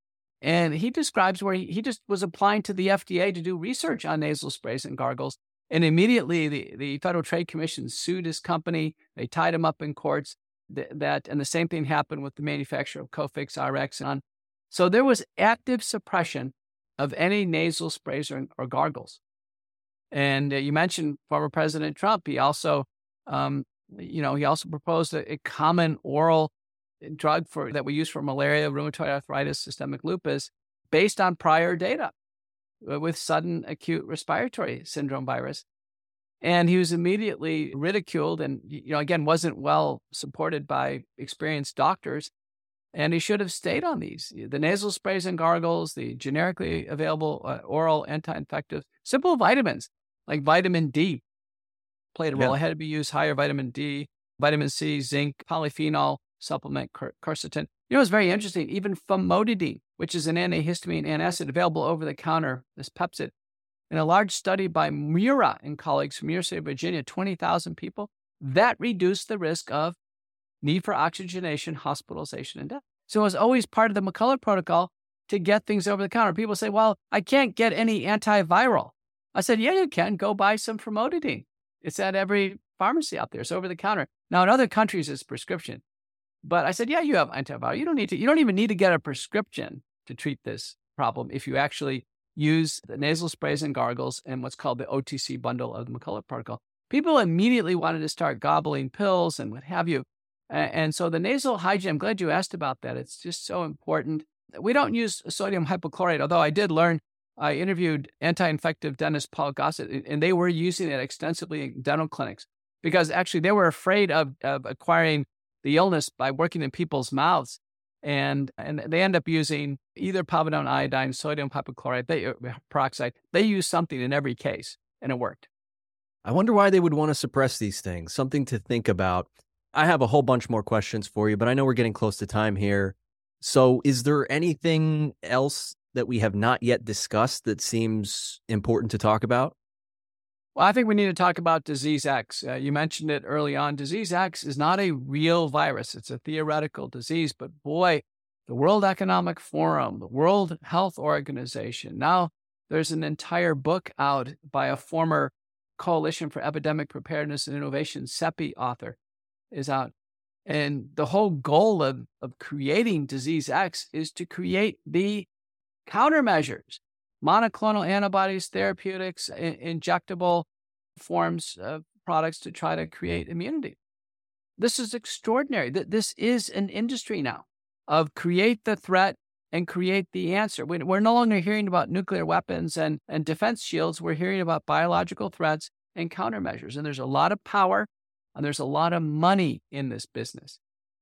And he describes where he, he just was applying to the F D A to do research on nasal sprays and gargles. And immediately the, the Federal Trade Commission sued his company. They tied him up in courts. Th- that And the same thing happened with the manufacturer of Cofix R X. And on. So there was active suppression of any nasal sprays or, or gargles. And uh, you mentioned former President Trump. He also, um, you know, he also proposed a, a common oral drug for that we use for malaria, rheumatoid arthritis, systemic lupus, based on prior data with sudden acute respiratory syndrome virus. And he was immediately ridiculed and, you know, again, wasn't well supported by experienced doctors. And he should have stayed on these. The nasal sprays and gargles, the generically available uh, oral anti-infective, simple vitamins like vitamin D played a role. Yeah. It had to be used higher vitamin D, vitamin C, zinc, polyphenol, supplement quercetin. You know, it's very interesting. Even famotidine, which is an antihistamine antacid available over the counter, this Pepcid, in a large study by Mura and colleagues from University of Virginia, twenty thousand people, that reduced the risk of need for oxygenation, hospitalization, and death. So it was always part of the McCullough protocol to get things over the counter. People say, well, I can't get any antiviral. I said, yeah, you can. Go buy some famotidine. It's at every pharmacy out there. It's over the counter. Now, in other countries, it's prescription. But I said, yeah, you have antiviral. You don't need to, you don't even need to get a prescription to treat this problem if you actually use the nasal sprays and gargles and what's called the O T C bundle of the McCullough protocol. People immediately wanted to start gobbling pills and what have you. And so the nasal hygiene, I'm glad you asked about that. It's just so important. We don't use sodium hypochlorite, although I did learn, I interviewed anti-infective dentist Paul Gossett, and they were using it extensively in dental clinics because actually they were afraid of, of acquiring the illness by working in people's mouths. And and they end up using either povidone iodine, sodium hypochlorite, they, uh, peroxide. They use something in every case, and it worked. I wonder why they would want to suppress these things. Something to think about. I have a whole bunch more questions for you, but I know we're getting close to time here. So is there anything else that we have not yet discussed that seems important to talk about? Well, I think we need to talk about Disease X. Uh, you mentioned it early on. Disease X is not a real virus. It's a theoretical disease. But boy, the World Economic Forum, the World Health Organization, now there's an entire book out by a former Coalition for Epidemic Preparedness and Innovation, CEPI author, is out. And the whole goal of, of creating Disease X is to create the countermeasures, monoclonal antibodies, therapeutics, in, injectable forms of products to try to create immunity. This is extraordinary. This is an industry now of create the threat and create the answer. We're no longer hearing about nuclear weapons and, and defense shields. We're hearing about biological threats and countermeasures. And there's a lot of power and there's a lot of money in this business.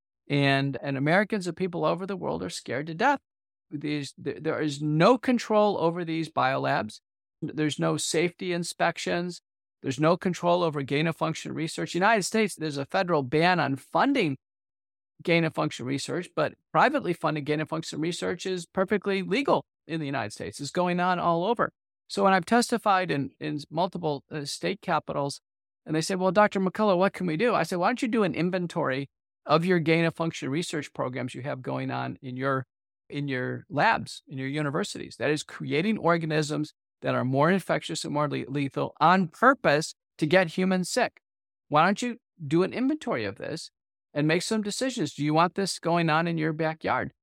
And, and Americans and people over the world are scared to death. These, there is no control over these biolabs. There's no safety inspections. There's no control over gain-of-function research. United States, there's a federal ban on funding gain-of-function research, but privately funded gain-of-function research is perfectly legal in the United States. It's going on all over. So when I've testified in, in multiple uh, state capitals, and they say, well, Doctor McCullough, what can we do? I say, why don't you do an inventory of your gain-of-function research programs you have going on in your in your labs, in your universities? That is creating organisms that are more infectious and more le- lethal on purpose to get humans sick. Why don't you do an inventory of this and make some decisions? Do you want this going on in your backyard?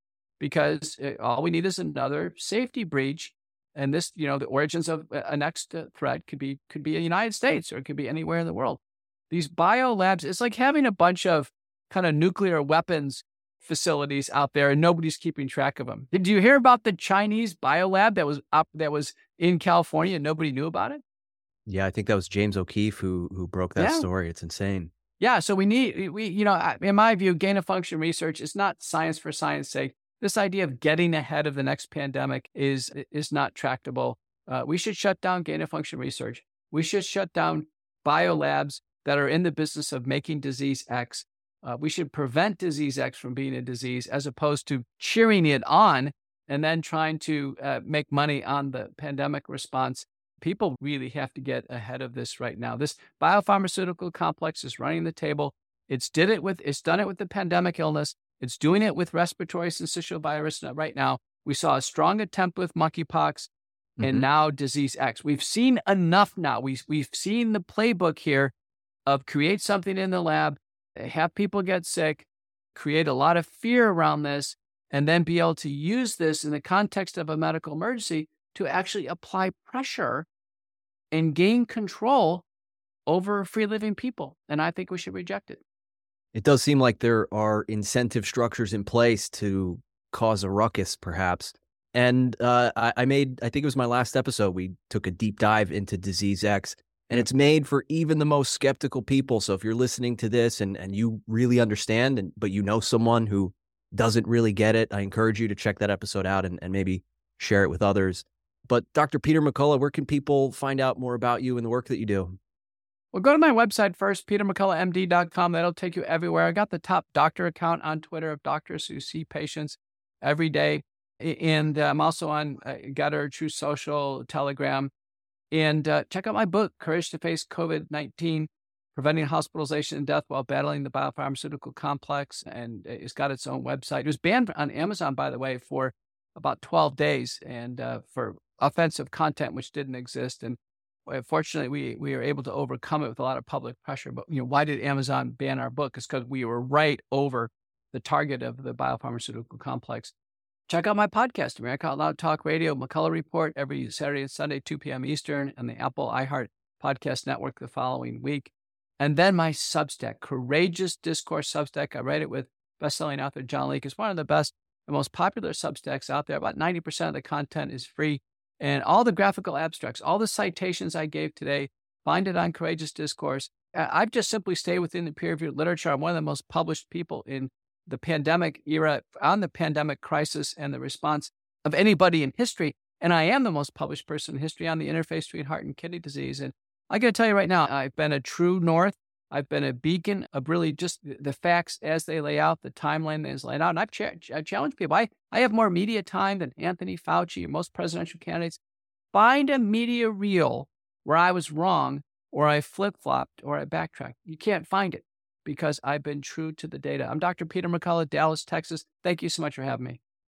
Because it, all we need is another safety breach. And this, you know, the origins of a next uh, threat could be could be the United States, or it could be anywhere in the world. These bio labs, it's like having a bunch of kind of nuclear weapons facilities out there, and nobody's keeping track of them. Did you hear about the Chinese biolab that was up that was in California and nobody knew about it? Yeah, I think that was James O'Keefe who who broke that Yeah. story. It's insane. Yeah, so we need we you know, in my view, gain of function research is not science for science sake. This idea of getting ahead of the next pandemic is is not tractable. Uh, we should shut down gain of function research. We should shut down biolabs that are in the business of making disease X. Uh, we should prevent disease X from being a disease, as opposed to cheering it on and then trying to uh, make money on the pandemic response. People really have to get ahead of this right now. This biopharmaceutical complex is running the table. It's did it with it's done it with the pandemic illness. It's doing it with respiratory syncytial virus right now. We saw a strong attempt with monkeypox, and Mhm. now disease X. We've seen enough now. We we've seen the playbook here of create something in the lab, have people get sick, create a lot of fear around this, and then be able to use this in the context of a medical emergency to actually apply pressure and gain control over free living people. And I think we should reject it. It does seem like there are incentive structures in place to cause a ruckus, perhaps. And uh, I, I made, I think it was my last episode, we took a deep dive into Disease X, and it's made for even the most skeptical people. So if you're listening to this and, and you really understand, and but you know someone who doesn't really get it, I encourage you to check that episode out and, and maybe share it with others. But Doctor Peter McCullough, where can people find out more about you and the work that you do? Well, go to my website first, peter mccullough m d dot com. That'll take you everywhere. I got the top doctor account on Twitter of doctors who see patients every day. And uh, I'm also on uh, Getter, True Social, Telegram. And uh, check out my book, Courage to Face COVID nineteen, Preventing Hospitalization and Death While Battling the Biopharmaceutical Complex. And it's got its own website. It was banned on Amazon, by the way, for about twelve days and uh, for offensive content, which didn't exist. And fortunately, we we were able to overcome it with a lot of public pressure. But you know, why did Amazon ban our book? It's because we were right over the target of the biopharmaceutical complex. Check out my podcast, America Out Loud Talk Radio, McCullough Report, every Saturday and Sunday, two p.m. Eastern, and the Apple iHeart Podcast Network the following week. And then my Substack, Courageous Discourse Substack. I write it with bestselling author John Leake. It's one of the best and most popular Substacks out there. About ninety percent of the content is free. And all the graphical abstracts, all the citations I gave today, find it on Courageous Discourse. I've just simply stayed within the peer-reviewed literature. I'm one of the most published people in the pandemic era, on the pandemic crisis and the response of anybody in history. And I am the most published person in history on the interface between heart and kidney disease. And I got to tell you right now, I've been a true north. I've been a beacon of really just the facts as they lay out, the timeline that is laid out. And I've, ch- I've challenged people. I, I have more media time than Anthony Fauci or most presidential candidates. Find a media reel where I was wrong, or I flip-flopped, or I backtracked. You can't find it because I've been true to the data. I'm Doctor Peter McCullough, Dallas, Texas. Thank you so much for having me.